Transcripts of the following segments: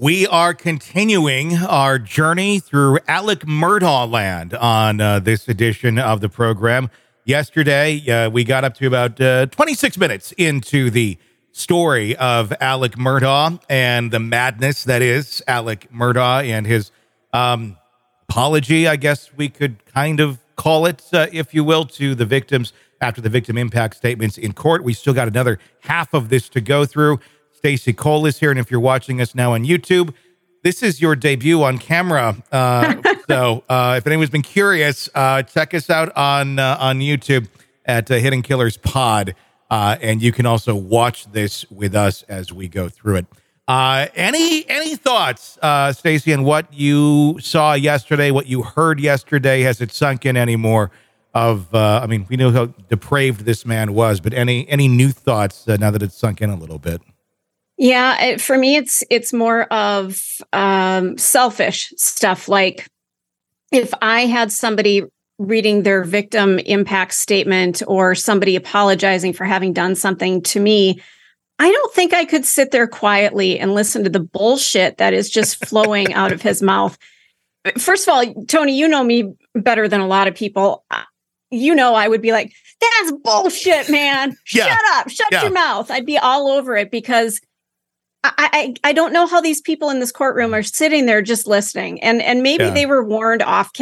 We are continuing our journey through Alec Murdaugh land on this edition of the program. Yesterday, we got up to about 26 minutes into the story of Alec Murdaugh and the madness that is Alec Murdaugh and his apology, I guess we could kind of call it, if you will, to the victims after the victim impact statements in court. We still got another half of this to go through. Stacey Cole is here, and if you're watching us now on YouTube, this is your debut on camera. So if anyone's been curious, check us out on YouTube at Hidden Killers Pod, and you can also watch this with us as we go through it. Any thoughts, Stacey, on what you saw yesterday, what you heard yesterday? Has it sunk in anymore? I mean, we know how depraved this man was, but any new thoughts now that it's sunk in a little bit? Yeah, for me, it's more of selfish stuff. Like if I had somebody reading their victim impact statement or somebody apologizing for having done something to me, I don't think I could sit there quietly and listen to the bullshit that is just flowing out of his mouth. First of all, Tony, you know me better than a lot of people. You know, I would be like, that's bullshit, man. Yeah. Shut up. Shut your mouth. I'd be all over it because I don't know how these people in this courtroom are sitting there just listening. And maybe they were warned off,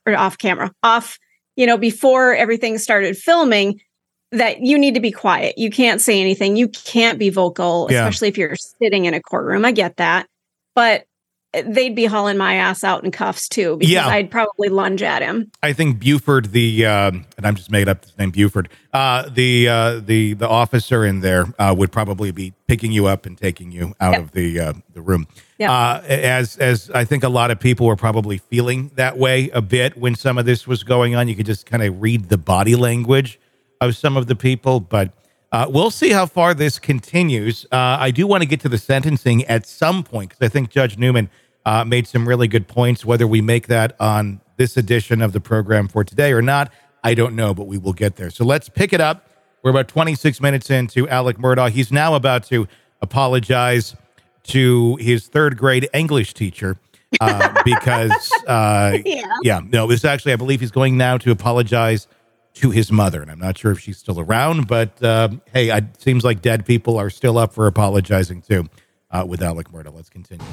before everything started filming that you need to be quiet. You can't say anything. You can't be vocal, especially if you're sitting in a courtroom. I get that. But they'd be hauling my ass out in cuffs too, because I'd probably lunge at him. I think Buford, and I'm just making up his name, Buford, the officer in there would probably be picking you up and taking you out of the room. As I think a lot of people were probably feeling that way a bit when some of this was going on. You could just kind of read the body language of some of the people, but we'll see how far this continues. I do want to get to the sentencing at some point, because I think Judge Newman made some really good points. Whether we make that on this edition of the program for today or not, I don't know, but we will get there. So let's pick it up. We're about 26 minutes into Alec Murdaugh. He's now about to apologize to his third grade English teacher because, this actually, I believe he's going now to apologize to his mother. And I'm not sure if she's still around, but hey, it seems like dead people are still up for apologizing too with Alec Murdaugh. Let's continue.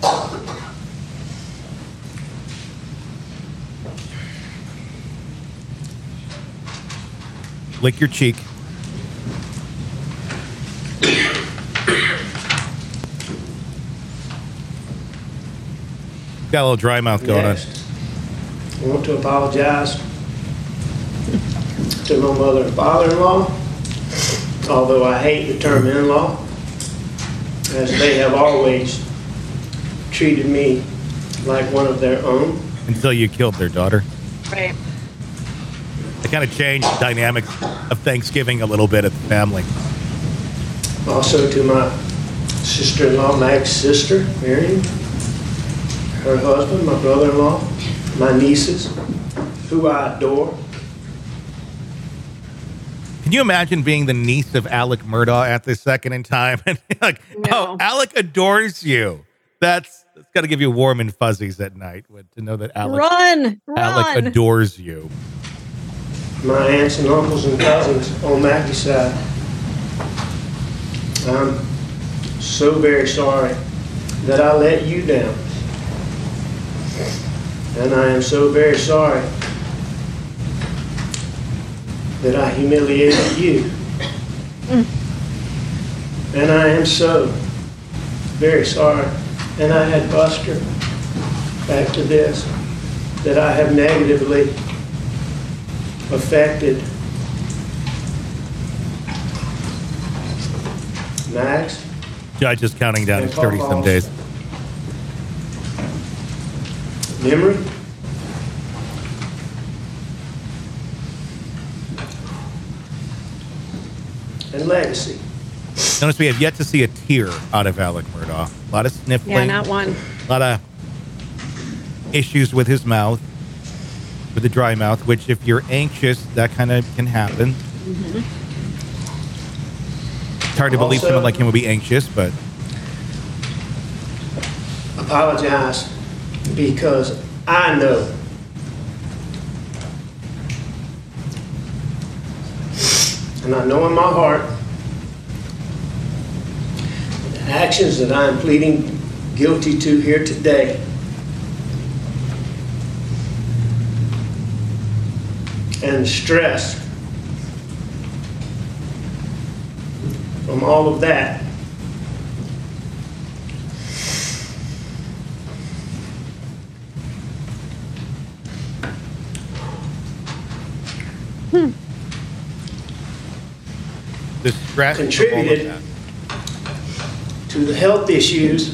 Lick your cheek. Got a little dry mouth going on. I want to apologize to my mother and father-in-law, although I hate the term in-law, as they have always treated me like one of their own. Until you killed their daughter. Right. It kind of changed the dynamic of Thanksgiving a little bit at the family. Also to my sister-in-law, Mag's sister, Marion, her husband, my brother-in-law, my nieces, who I adore. Can you imagine being the niece of Alec Murdaugh at this second in time? And like, no. Oh, Alec adores you. That's got to give you warm and fuzzies at night to know that Alec adores you. My aunts and uncles and cousins on Maggie's side, I'm so very sorry that I let you down. And I am so very sorry that I humiliated you. And I am so very sorry. And I had Buster, back to this, that I have negatively affected Max. Judge is counting down. It's 30-some days. Memory. And legacy. Notice we have yet to see a tear out of Alec Murdaugh. A lot of sniffling. Yeah, not one. A lot of issues with his mouth, with the dry mouth, which if you're anxious, that kind of can happen. Mm-hmm. It's hard to believe someone like him would be anxious, but... apologize because I know and I know in my heart the actions that I am pleading guilty to here today and the stress from all of that The stress contributed to the health issues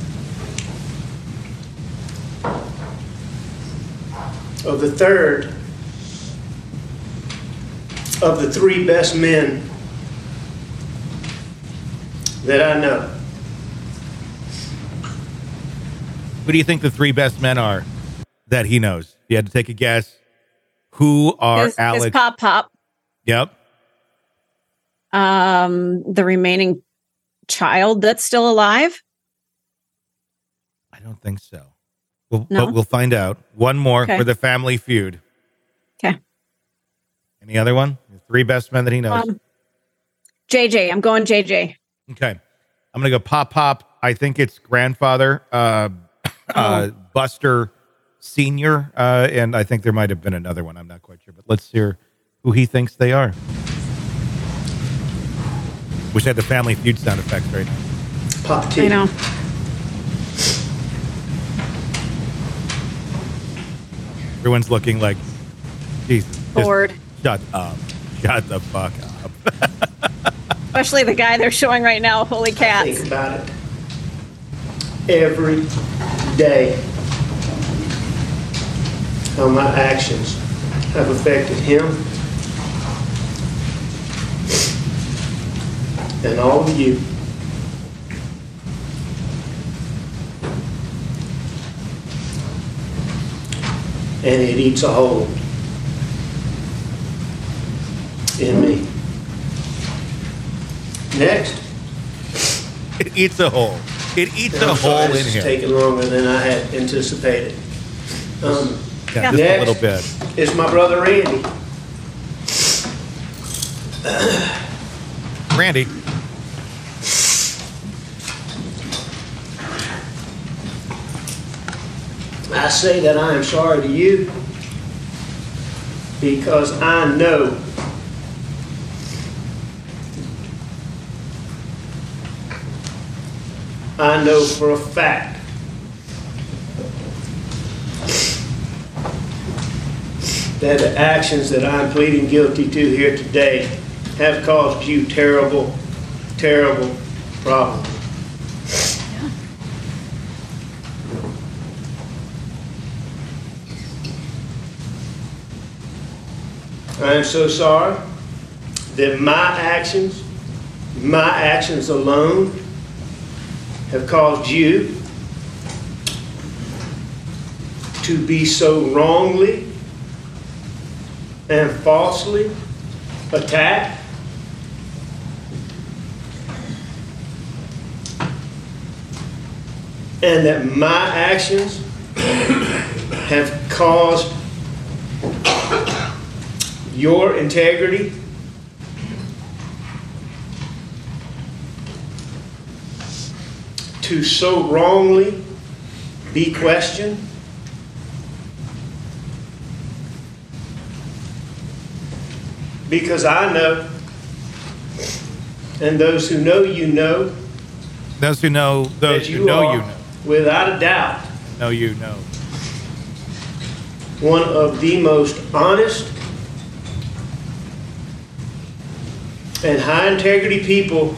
of the third of the three best men that I know. Who do you think the three best men are that he knows? You had to take a guess. Who are Alex? His Pop. Yep. The remaining child that's still alive? I don't think so. But we'll find out. One more for the Family Feud. Okay. Any other one? The three best men that he knows. JJ. I'm going JJ. Okay. I'm going to go Pop. I think it's grandfather, Buster Sr., and I think there might have been another one. I'm not quite sure. But let's hear who he thinks they are. Wish I had the Family Feud sound effects right now. Pop T. I know. Everyone's looking like, Jesus. Bored. Shut up. Shut the fuck up. Especially the guy they're showing right now. Holy cats. Think about it. Every day, how my actions have affected him and all of you. And it eats a hole in me. Next. It eats a hole. It eats a hole in This here. is taking longer than I had anticipated. Yeah, just a little bit. It's my brother Randy. Randy. I say that I am sorry to you because I know for a fact that the actions that I'm pleading guilty to here today have caused you terrible, terrible problems. I am so sorry that my actions alone, have caused you to be so wrongly and falsely attacked. And that my actions have caused your integrity to so wrongly be questioned. Because I know, and those who know you know, Those who know, those who know you know. Without a doubt, Know you know. one of the most honest and high integrity people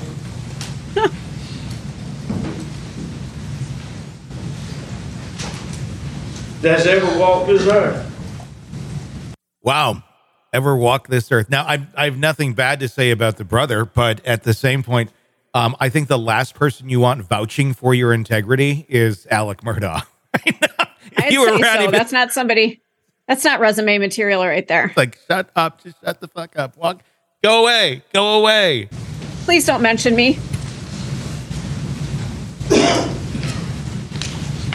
that's ever walked this earth. Wow. Ever walk this earth. Now, I have nothing bad to say about the brother, but at the same point, I think the last person you want vouching for your integrity is Alec Murdaugh. I'd say so. That's not somebody. That's not resume material right there. Like, shut up. Just shut the fuck up. Walk. Go away. Go away. Please don't mention me.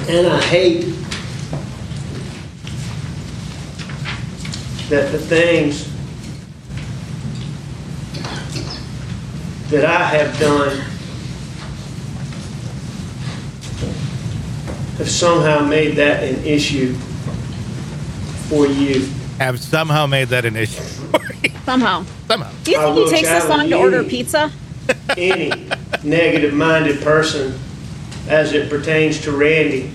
And I hate that the things that I have done have somehow made that an issue for you. Have somehow made that an issue. Somehow. Somehow. Do you I think will he takes this long challenge to order you. pizza? Any negative-minded person as it pertains to Randy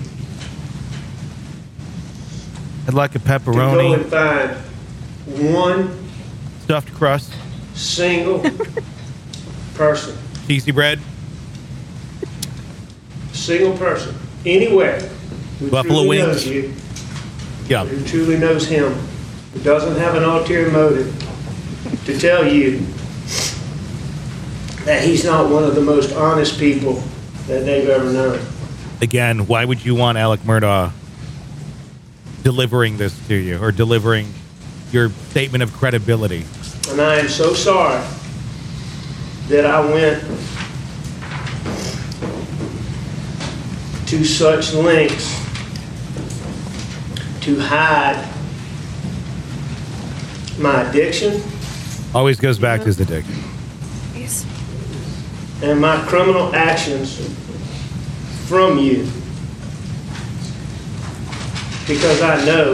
I'd like a to go pepperoni, and find one stuffed crust, single person, cheesy bread, single person, anywhere who Buffalo truly wings. knows you, yeah, who truly knows him, who doesn't have an ulterior motive to tell you that he's not one of the most honest people that they've ever known. again, why would you want Alec Murdaugh delivering this to you or delivering your statement of credibility? And I am so sorry that I went to such lengths to hide my addiction Always goes back to his addiction. and my criminal actions from you, because I know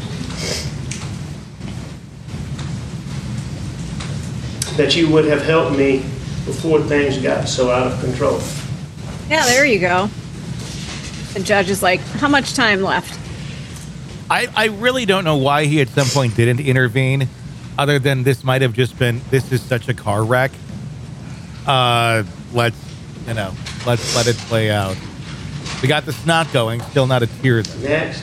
that you would have helped me before things got so out of control. Yeah, there you go. The judge is like, how much time left? I really don't know why he at some point didn't intervene, other than this might have just been, this is such a car wreck. Let's let it play out. We got the snot going, still not a tear though. Next.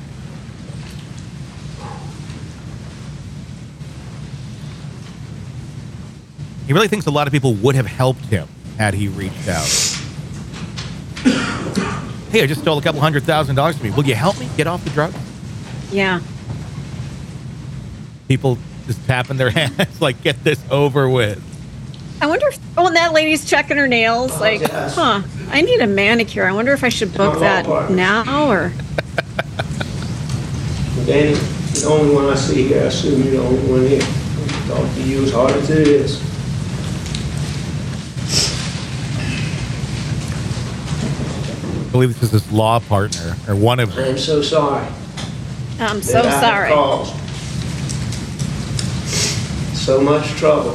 He really thinks a lot of people would have helped him had he reached out. Hey, I just stole a couple $100,000 from me. Will you help me get off the drugs? Yeah. People just tapping their hands like, get this over with. I wonder if, oh, and that lady's checking her nails. Like, huh, I need a manicure. I wonder if I should book that now or. Danny, the only one I see here, I assume you're the only one here. Talk to you as hard as it is. I believe this is his law partner, or one of I them. am so sorry. I'm that so I have sorry. caused so much trouble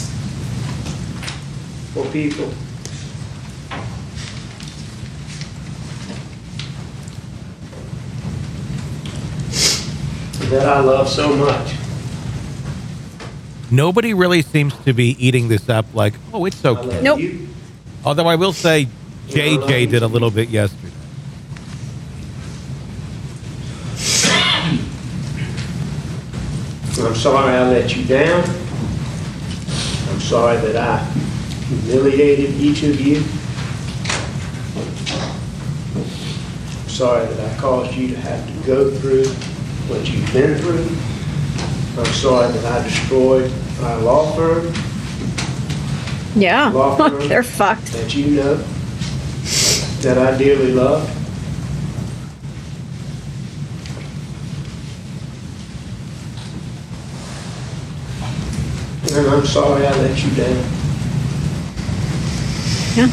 for people. That I love so much. Nobody really seems to be eating this up like, oh, it's I okay. love Nope. you. Although I will say, JJ did a little bit yesterday. I'm sorry I let you down. I'm sorry that I humiliated each of you. I'm sorry that I caused you to have to go through what you've been through. I'm sorry that I destroyed our law firm Yeah, Law firm. they're fucked. that you know, that I dearly love. And I'm sorry I let you down. Yeah.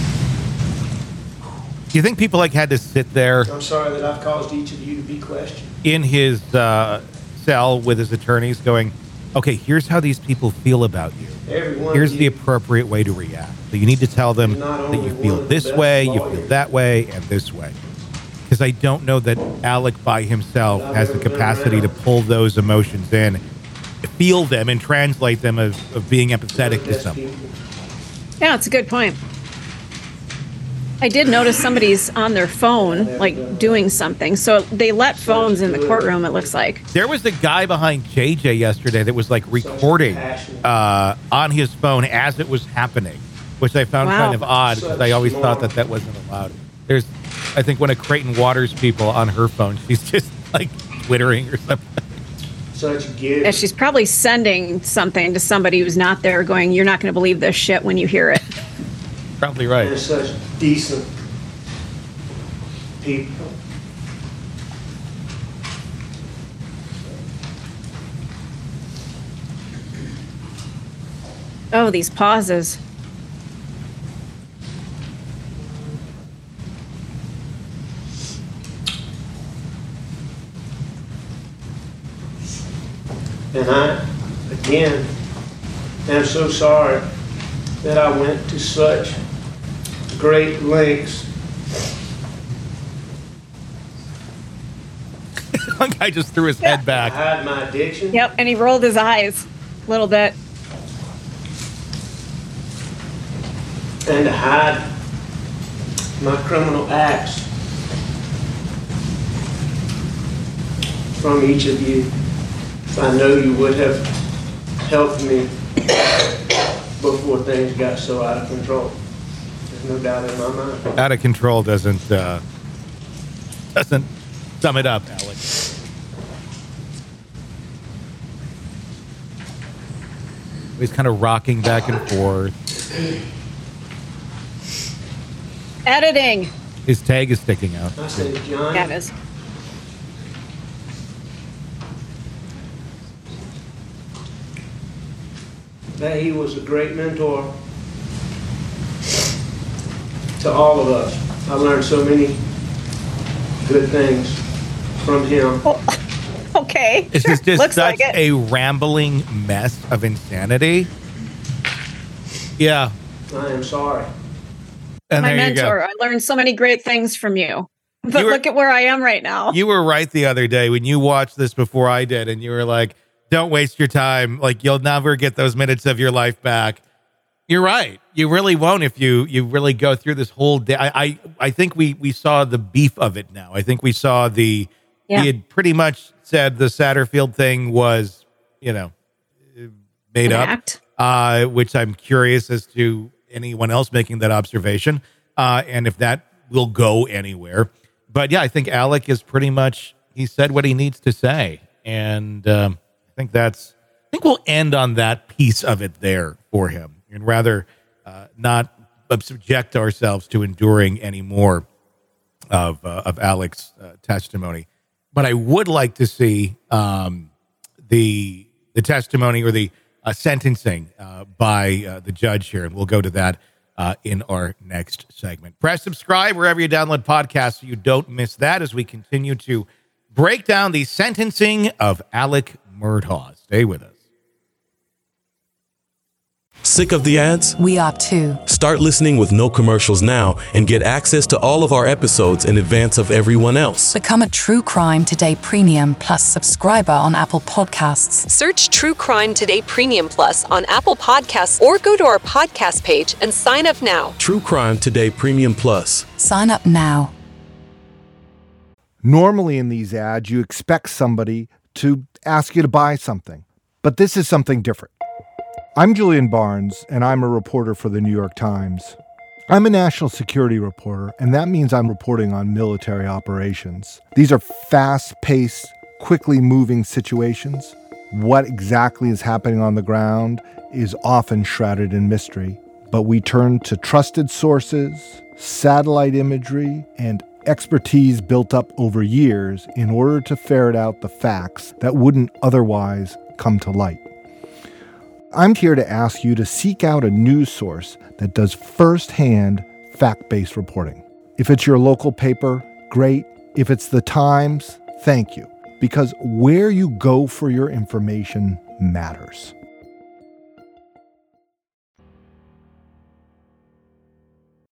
Do you think people like had to sit there I'm sorry that I've caused each of you to be questioned. in his cell with his attorneys going, okay, here's how these people feel about you. Every one Here's of the you. appropriate way to react. So you need to tell them You're not that you only feel one of the this best way, you lawyers. feel that way, and this way. Because I don't know that Alec by himself I've has the ever been capacity to around. pull those emotions in, feel them, and translate them of being One of empathetic the to best someone. people. Yeah, it's a good point. I did notice somebody's on their phone, like doing something. So they let phones in the courtroom, it looks like. There was a guy behind JJ yesterday that was like recording on his phone as it was happening, which I found Wow. kind of odd because I always thought that wasn't allowed. There's, I think, one of Creighton Waters' people on her phone. She's just like twittering or something. Such a gift. Yeah, she's probably sending something to somebody who's not there going, you're not going to believe this shit when you hear it. Probably And right. such decent people. Oh, these pauses. And I, again, am so sorry that I went to such great lengths. One guy just threw his head I back. hide my addiction. Yep, and he rolled his eyes a little bit. And to hide my criminal acts from each of you. I know you would have helped me before things got so out of control. There's no doubt in my mind. Out of control doesn't sum it up, Alex. He's kind of rocking back and forth. Editing. His tag is sticking out. I said, John, Yeah, it is. that he was a great mentor to all of us. I learned so many good things from him. Oh, okay. This sure. is just Looks such like it. a rambling mess of insanity. Yeah. I am sorry. And My there you go. mentor. I learned so many great things from you. But You were- look at where I am right now. You were right the other day when you watched this before I did, and you were like, don't waste your time. Like, you'll never get those minutes of your life back. You're right. You really won't if you really go through this whole day. I think we saw the beef of it now. I think we saw he had pretty much said the Satterfield thing was, made up, which I'm curious as to anyone else making that observation, and if that will go anywhere. But yeah, I think Alec is pretty much, he said what he needs to say. And I think we'll end on that piece of it there for him, and rather not subject ourselves to enduring any more of Alec's testimony. But I would like to see the testimony or the sentencing by the judge here, and we'll go to that in our next segment. Press subscribe wherever you download podcasts so you don't miss that as we continue to break down the sentencing of Alec Murdaugh. Stay with us. Sick of the ads? We are too. Start listening with no commercials now and get access to all of our episodes in advance of everyone else. Become a True Crime Today Premium Plus subscriber on Apple Podcasts. Search True Crime Today Premium Plus on Apple Podcasts or go to our podcast page and sign up now. True Crime Today Premium Plus. Sign up now. Normally in these ads, you expect somebody to ask you to buy something, but this is something different. I'm Julian Barnes, and I'm a reporter for the New York Times. I'm a national security reporter, and that means I'm reporting on military operations. These are fast-paced, quickly moving situations. What exactly is happening on the ground is often shrouded in mystery, but we turn to trusted sources, satellite imagery, and expertise built up over years in order to ferret out the facts that wouldn't otherwise come to light. I'm here to ask you to seek out a news source that does firsthand fact-based reporting. If it's your local paper, great. If it's the Times, thank you. Because where you go for your information matters.